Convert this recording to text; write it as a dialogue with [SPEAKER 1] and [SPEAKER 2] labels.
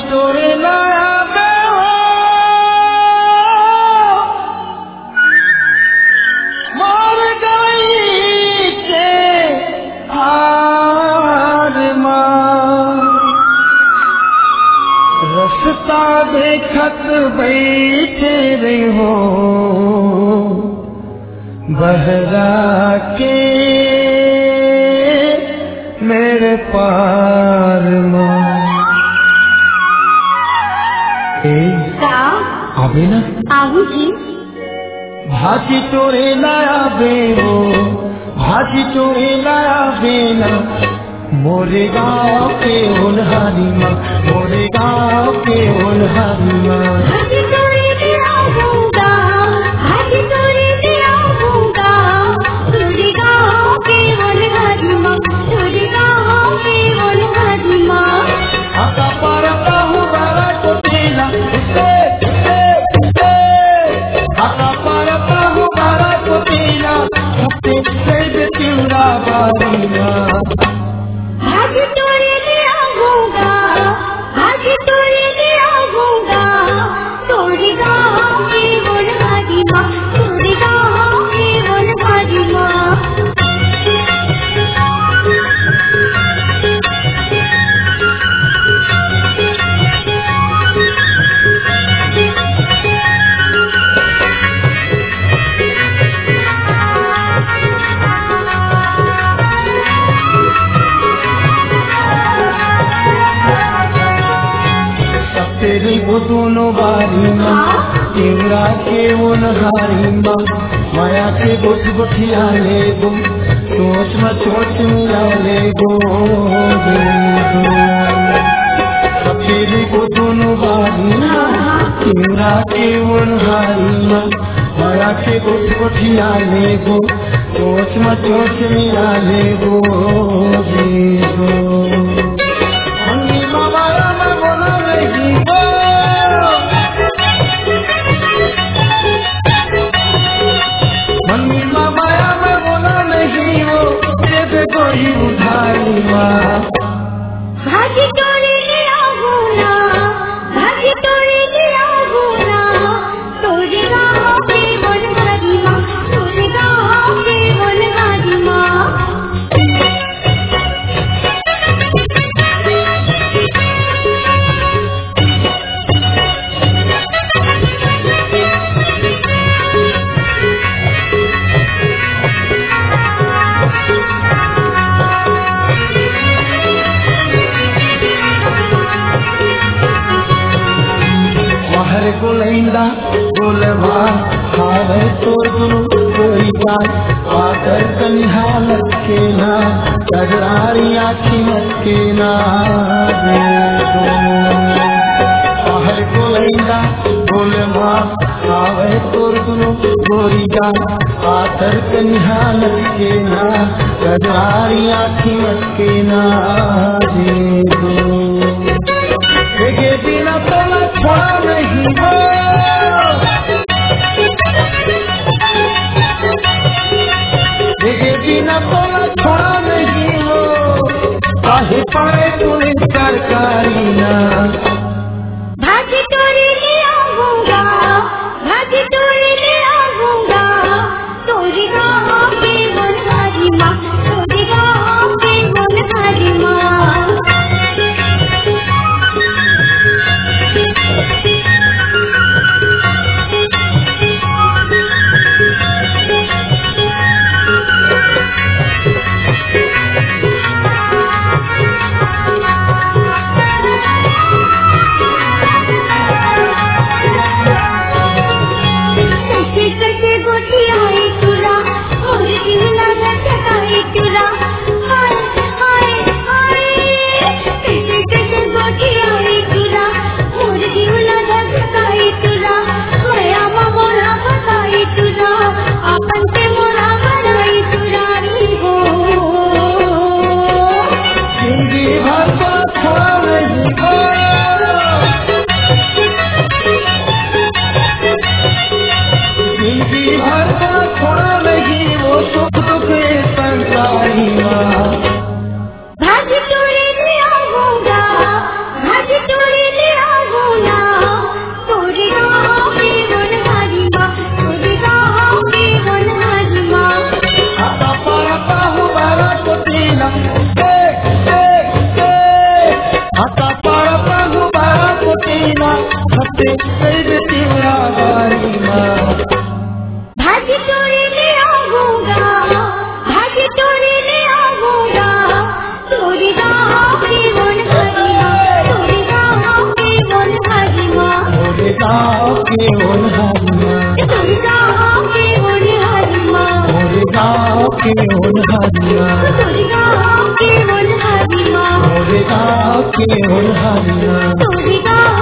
[SPEAKER 1] तोरे लाया बे हो मोर गई के हार मां रस्ता देखत बैठे रहो बहरा के मेरे पार मां आवे ना
[SPEAKER 2] आहू जी
[SPEAKER 1] भाजी तोरे लाया बेरो भाजी तोरे लाया बेना मोरे गाँव के होनहारी माँ मोरे गाँव के होनहारी माँ
[SPEAKER 2] हाजी तोरे ले आऊंगा हाजी तोरे ले आऊंगा तोरे गाँव के होनहारी माँ तोरे गाँव के होनहारी माँ
[SPEAKER 1] आता पारता हूँ बारा को तेला आता पारता हूँ बारा को तेला से तिवरा बारी माँ
[SPEAKER 2] हाजी तोरे ले आऊंगा हाजी तोरे ले आऊंगा तोरे गाँव के होनहारी माँ तोरे गाँव के होनहारी माँ
[SPEAKER 1] तेरी वो दोनों बारी माँ तेरा के वो नहारी माँ माया के बुझ बुठिया ले गो सोच में चोच मिला ले गो तेरी वो दोनों बारी माँ तेरा के वो नहारी माँ माया के बुझ बुठिया ले गो सोच में चोच मिला ले गो
[SPEAKER 2] भाजी तोरे ले आऊंगा भाजी तोरे ले आऊंगा तोरे गाँव के होनहारी माँ तोरे गाँव के होनहारी माँ
[SPEAKER 1] गोलैंदा गोलवा खावे तोर दुनु कोई बात पाकर कन्हाल के ना कजरारी आखी के ना हर गोलैंदा गोलवा खावे तोर दुनु कोई बात पाकर कन्हाल के ना कजरारी आखी के ना देखे बिना तोला छोड़ा नहीं हो देखे बिना तोला छोड़ा नहीं हो काहे पाए तूने सरकारी ना
[SPEAKER 2] भाजी तोरे ले आऊंगा भाजी तोरे ले आऊंगा तोरे गाँव के होनहारी माँ तोरे गाँव के होनहारी माँ
[SPEAKER 1] आता पार पागु बारा कोटीना हते कैद तिवरा बारीमा
[SPEAKER 2] भाजी तोरे ले आऊंगा भाजी तोरे ले आऊंगा तोरी गाँव के वन हरिमा तोरी गाँव के वन हरिमा
[SPEAKER 1] तोरे गाँव के वन हरिमा
[SPEAKER 2] तोरी गाँव के वन हरिमा
[SPEAKER 1] तोरे गाँव के वन हरिमा
[SPEAKER 2] तोरी गाँव के वन हरिमा
[SPEAKER 1] तोरे गाँव के वन हरिमा
[SPEAKER 2] तोरी गाँव